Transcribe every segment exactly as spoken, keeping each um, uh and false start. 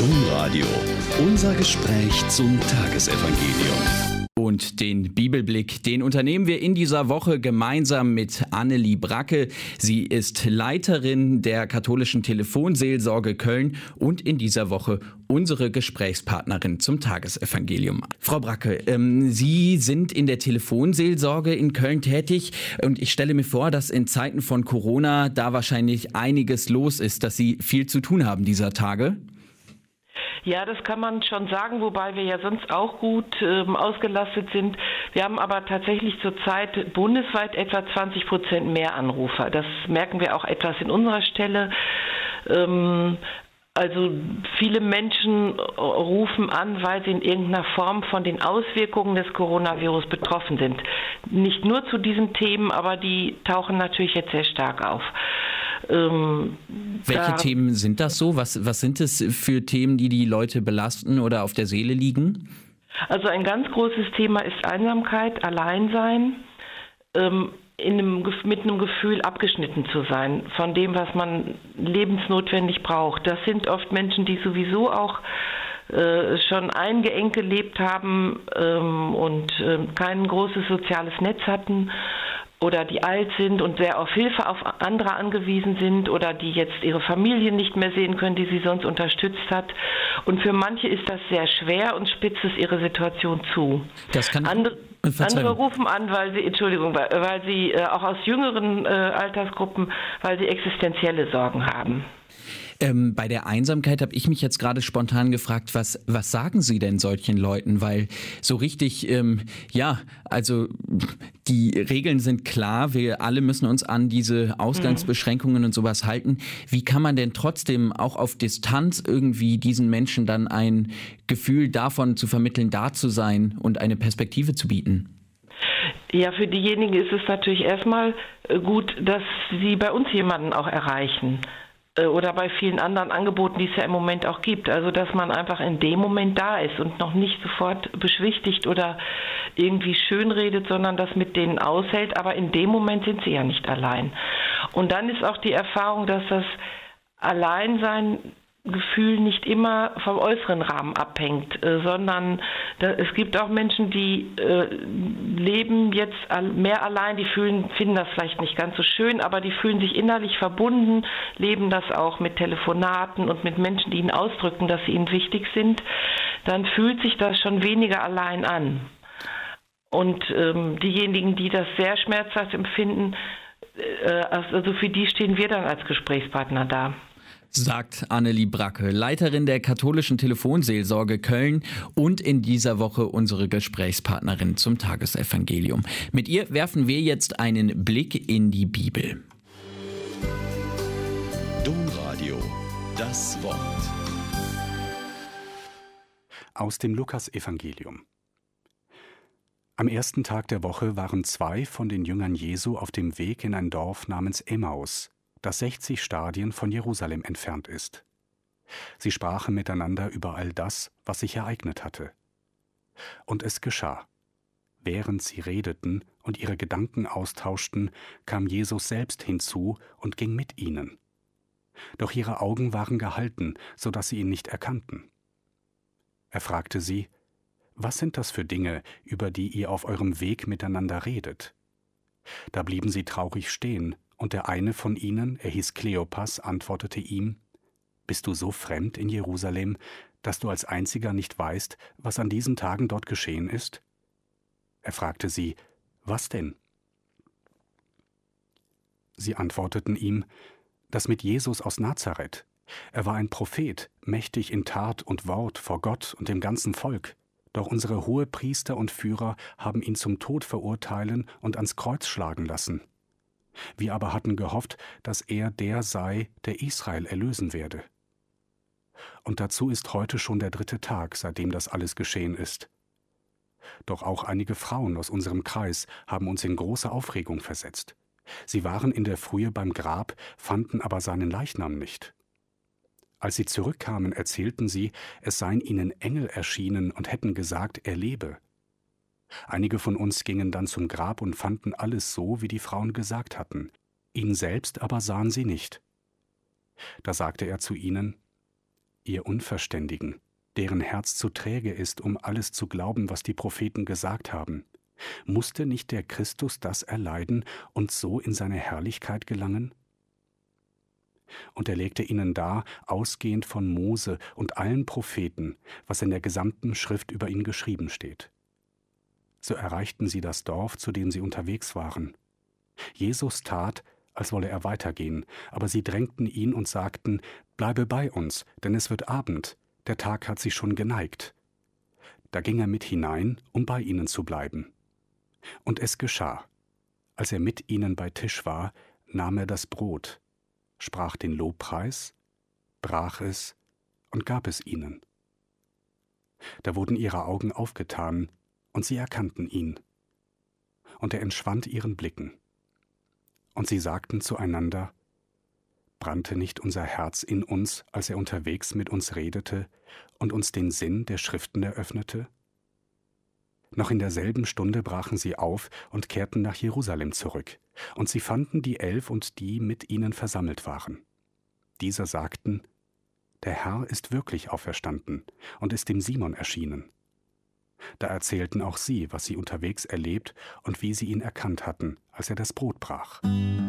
Domradio. Unser Gespräch zum Tagesevangelium. Und den Bibelblick, den unternehmen wir in dieser Woche gemeinsam mit Annelie Bracke. Sie ist Leiterin der katholischen Telefonseelsorge Köln und in dieser Woche unsere Gesprächspartnerin zum Tagesevangelium. Frau Bracke, ähm, Sie sind in der Telefonseelsorge in Köln tätig und ich stelle mir vor, dass in Zeiten von Corona da wahrscheinlich einiges los ist, dass Sie viel zu tun haben dieser Tage. Ja, das kann man schon sagen, wobei wir ja sonst auch gut ähm, ausgelastet sind. Wir haben aber tatsächlich zurzeit bundesweit etwa zwanzig Prozent mehr Anrufer. Das merken wir auch etwas in unserer Stelle. Ähm, also viele Menschen rufen an, weil sie in irgendeiner Form von den Auswirkungen des Coronavirus betroffen sind. Nicht nur zu diesen Themen, aber die tauchen natürlich jetzt sehr stark auf. Ähm, Welche Themen sind das so? Was, was sind es für Themen, die die Leute belasten oder auf der Seele liegen? Also ein ganz großes Thema ist Einsamkeit, Alleinsein, ähm, in einem, mit einem Gefühl abgeschnitten zu sein von dem, was man lebensnotwendig braucht. Das sind oft Menschen, die sowieso auch äh, schon eingeengt gelebt haben ähm, und äh, kein großes soziales Netz hatten. Oder die alt sind und sehr auf Hilfe auf andere angewiesen sind oder die jetzt ihre Familie nicht mehr sehen können, die sie sonst unterstützt hat. Und für manche ist das sehr schwer und spitzt es ihre Situation zu. Das kann andere, andere rufen an, weil sie, Entschuldigung, weil sie äh, auch aus jüngeren äh, Altersgruppen, weil sie existenzielle Sorgen haben. Ähm, bei der Einsamkeit habe ich mich jetzt gerade spontan gefragt, was, was sagen Sie denn solchen Leuten? Weil so richtig, ähm, ja, also die Regeln sind klar, wir alle müssen uns an diese Ausgangsbeschränkungen und sowas halten. Wie kann man denn trotzdem auch auf Distanz irgendwie diesen Menschen dann ein Gefühl davon zu vermitteln, da zu sein und eine Perspektive zu bieten? Ja, für diejenigen ist es natürlich erstmal gut, dass sie bei uns jemanden auch erreichen. Oder bei vielen anderen Angeboten, die es ja im Moment auch gibt. Also, dass man einfach in dem Moment da ist und noch nicht sofort beschwichtigt oder irgendwie schönredet, sondern das mit denen aushält. Aber in dem Moment sind sie ja nicht allein. Und dann ist auch die Erfahrung, dass das Alleinsein Gefühl nicht immer vom äußeren Rahmen abhängt, äh, sondern da, es gibt auch Menschen, die äh, leben jetzt all, mehr allein, die fühlen, finden das vielleicht nicht ganz so schön, aber die fühlen sich innerlich verbunden, leben das auch mit Telefonaten und mit Menschen, die ihnen ausdrücken, dass sie ihnen wichtig sind. Dann fühlt sich das schon weniger allein an. Und ähm, diejenigen, die das sehr schmerzhaft empfinden, äh, also für die stehen wir dann als Gesprächspartner da. Sagt Annelie Bracke, Leiterin der katholischen Telefonseelsorge Köln und in dieser Woche unsere Gesprächspartnerin zum Tagesevangelium. Mit ihr werfen wir jetzt einen Blick in die Bibel. Domradio, das Wort. Aus dem Lukasevangelium. Am ersten Tag der Woche waren zwei von den Jüngern Jesu auf dem Weg in ein Dorf namens Emmaus, das sechzig Stadien von Jerusalem entfernt ist. Sie sprachen miteinander über all das, was sich ereignet hatte. Und es geschah. Während sie redeten und ihre Gedanken austauschten, kam Jesus selbst hinzu und ging mit ihnen. Doch ihre Augen waren gehalten, so dass sie ihn nicht erkannten. Er fragte sie: Was sind das für Dinge, über die ihr auf eurem Weg miteinander redet? Da blieben sie traurig stehen, und der eine von ihnen, er hieß Kleopas, antwortete ihm: Bist du so fremd in Jerusalem, dass du als einziger nicht weißt, was an diesen Tagen dort geschehen ist? Er fragte sie: Was denn? Sie antworteten ihm: Das mit Jesus aus Nazareth. Er war ein Prophet, mächtig in Tat und Wort vor Gott und dem ganzen Volk. Doch unsere Hohepriester und Führer haben ihn zum Tod verurteilen und ans Kreuz schlagen lassen. Wir aber hatten gehofft, dass er der sei, der Israel erlösen werde. Und dazu ist heute schon der dritte Tag, seitdem das alles geschehen ist. Doch auch einige Frauen aus unserem Kreis haben uns in große Aufregung versetzt. Sie waren in der Frühe beim Grab, fanden aber seinen Leichnam nicht. Als sie zurückkamen, erzählten sie, es seien ihnen Engel erschienen und hätten gesagt, er lebe. Einige von uns gingen dann zum Grab und fanden alles so, wie die Frauen gesagt hatten. Ihn selbst aber sahen sie nicht. Da sagte er zu ihnen: ihr Unverständigen, deren Herz zu träge ist, um alles zu glauben, was die Propheten gesagt haben, musste nicht der Christus das erleiden und so in seine Herrlichkeit gelangen? Und er legte ihnen dar, ausgehend von Mose und allen Propheten, was in der gesamten Schrift über ihn geschrieben steht. So erreichten sie das Dorf, zu dem sie unterwegs waren. Jesus tat, als wolle er weitergehen, aber sie drängten ihn und sagten, »Bleibe bei uns, denn es wird Abend, der Tag hat sich schon geneigt.« Da ging er mit hinein, um bei ihnen zu bleiben. Und es geschah. Als er mit ihnen bei Tisch war, nahm er das Brot, sprach den Lobpreis, brach es und gab es ihnen. Da wurden ihre Augen aufgetan, und sie erkannten ihn. Und er entschwand ihren Blicken. Und sie sagten zueinander, brannte nicht unser Herz in uns, als er unterwegs mit uns redete und uns den Sinn der Schriften eröffnete? Noch in derselben Stunde brachen sie auf und kehrten nach Jerusalem zurück, und sie fanden die Elf und die mit ihnen versammelt waren. Diese sagten, der Herr ist wirklich auferstanden und ist dem Simon erschienen. Da erzählten auch sie, was sie unterwegs erlebt und wie sie ihn erkannt hatten, als er das Brot brach.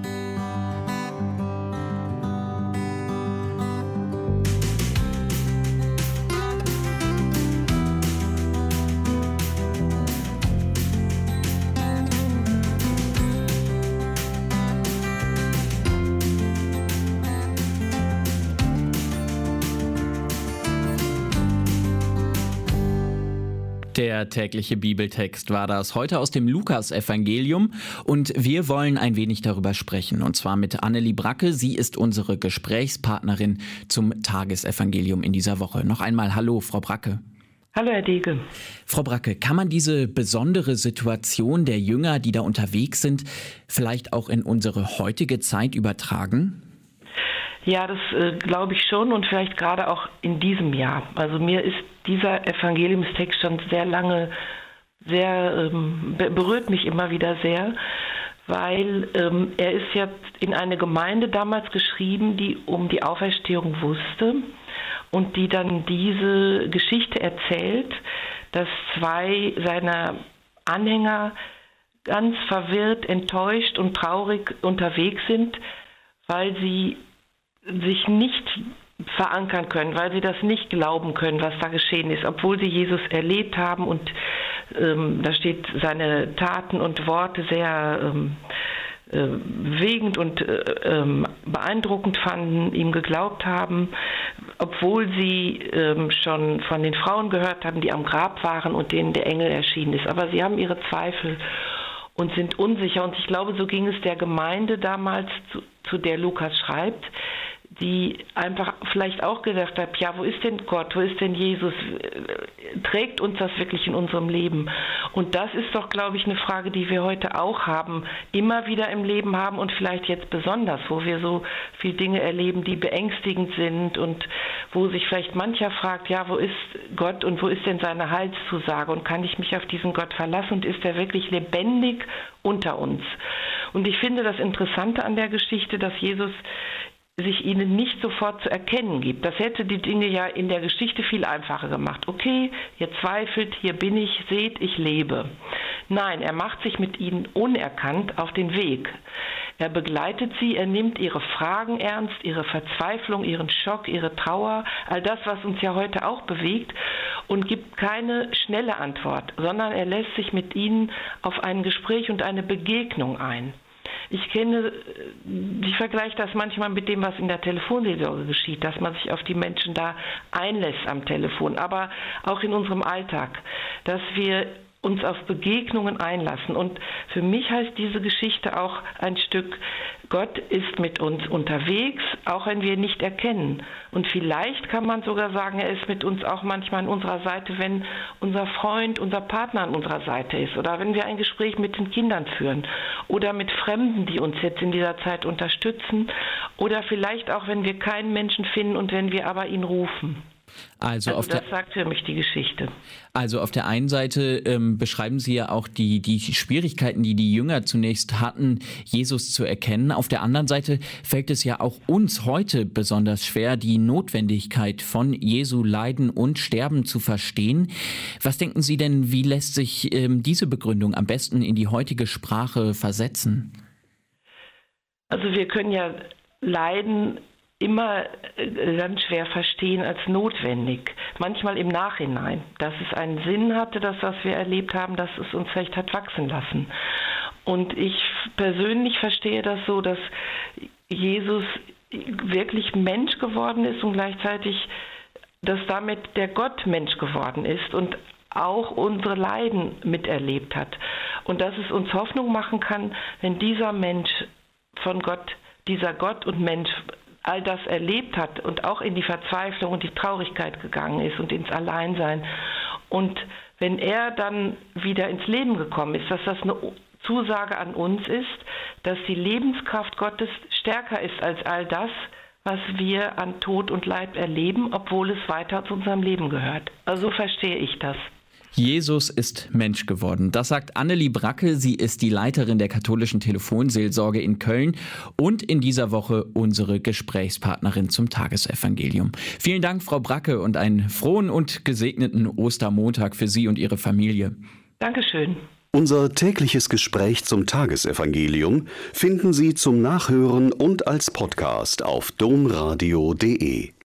Der tägliche Bibeltext war das heute aus dem Lukas-Evangelium und wir wollen ein wenig darüber sprechen und zwar mit Annelie Bracke. Sie ist unsere Gesprächspartnerin zum Tagesevangelium in dieser Woche. Noch einmal Hallo, Frau Bracke. Hallo, Herr Dege. Frau Bracke, kann man diese besondere Situation der Jünger, die da unterwegs sind, vielleicht auch in unsere heutige Zeit übertragen? Ja, das äh, glaube ich schon und vielleicht gerade auch in diesem Jahr. Also mir ist dieser Evangeliumstext schon sehr lange, sehr ähm, berührt mich immer wieder sehr, weil ähm, er ist ja in eine Gemeinde damals geschrieben, die um die Auferstehung wusste und die dann diese Geschichte erzählt, dass zwei seiner Anhänger ganz verwirrt, enttäuscht und traurig unterwegs sind, weil sie sich nicht verankern können, weil sie das nicht glauben können, was da geschehen ist, obwohl sie Jesus erlebt haben und ähm, da steht seine Taten und Worte sehr ähm, äh, bewegend und äh, ähm, beeindruckend fanden, ihm geglaubt haben, obwohl sie ähm, schon von den Frauen gehört haben, die am Grab waren und denen der Engel erschienen ist. Aber sie haben ihre Zweifel und sind unsicher und ich glaube, so ging es der Gemeinde damals, zu, zu der Lukas schreibt, die einfach vielleicht auch gedacht hat, ja, wo ist denn Gott, wo ist denn Jesus, trägt uns das wirklich in unserem Leben? Und das ist doch, glaube ich, eine Frage, die wir heute auch haben, immer wieder im Leben haben und vielleicht jetzt besonders, wo wir so viele Dinge erleben, die beängstigend sind und wo sich vielleicht mancher fragt, ja, wo ist Gott und wo ist denn seine Heilszusage und kann ich mich auf diesen Gott verlassen und ist er wirklich lebendig unter uns? Und ich finde das Interessante an der Geschichte, dass Jesus sich ihnen nicht sofort zu erkennen gibt. Das hätte die Dinge ja in der Geschichte viel einfacher gemacht. Okay, ihr zweifelt, hier bin ich, seht, ich lebe. Nein, er macht sich mit ihnen unerkannt auf den Weg. Er begleitet sie, er nimmt ihre Fragen ernst, ihre Verzweiflung, ihren Schock, ihre Trauer, all das, was uns ja heute auch bewegt und gibt keine schnelle Antwort, sondern er lässt sich mit ihnen auf ein Gespräch und eine Begegnung ein. Ich kenne, ich vergleiche das manchmal mit dem, was in der Telefonseelsorge geschieht, dass man sich auf die Menschen da einlässt am Telefon, aber auch in unserem Alltag, dass wir uns auf Begegnungen einlassen. Und für mich heißt diese Geschichte auch ein Stück, Gott ist mit uns unterwegs, auch wenn wir ihn nicht erkennen. Und vielleicht kann man sogar sagen, er ist mit uns auch manchmal an unserer Seite, wenn unser Freund, unser Partner an unserer Seite ist oder wenn wir ein Gespräch mit den Kindern führen oder mit Fremden, die uns jetzt in dieser Zeit unterstützen oder vielleicht auch, wenn wir keinen Menschen finden und wenn wir aber ihn rufen. Also, also auf das der, sagt für mich die Geschichte. Also auf der einen Seite ähm, beschreiben Sie ja auch die, die Schwierigkeiten, die die Jünger zunächst hatten, Jesus zu erkennen. Auf der anderen Seite fällt es ja auch uns heute besonders schwer, die Notwendigkeit von Jesu Leiden und Sterben zu verstehen. Was denken Sie denn, wie lässt sich ähm, diese Begründung am besten in die heutige Sprache versetzen? Also wir können ja Leiden immer ganz schwer verstehen als notwendig. Manchmal im Nachhinein, dass es einen Sinn hatte, das, was wir erlebt haben, dass es uns vielleicht hat wachsen lassen. Und ich persönlich verstehe das so, dass Jesus wirklich Mensch geworden ist und gleichzeitig, dass damit der Gott Mensch geworden ist und auch unsere Leiden miterlebt hat. Und dass es uns Hoffnung machen kann, wenn dieser Mensch von Gott, dieser Gott und Mensch all das erlebt hat und auch in die Verzweiflung und die Traurigkeit gegangen ist und ins Alleinsein. Und wenn er dann wieder ins Leben gekommen ist, dass das eine Zusage an uns ist, dass die Lebenskraft Gottes stärker ist als all das, was wir an Tod und Leid erleben, obwohl es weiter zu unserem Leben gehört. Also so verstehe ich das. Jesus ist Mensch geworden. Das sagt Annelie Bracke. Sie ist die Leiterin der katholischen Telefonseelsorge in Köln und in dieser Woche unsere Gesprächspartnerin zum Tagesevangelium. Vielen Dank, Frau Bracke, und einen frohen und gesegneten Ostermontag für Sie und Ihre Familie. Dankeschön. Unser tägliches Gespräch zum Tagesevangelium finden Sie zum Nachhören und als Podcast auf domradio punkt de.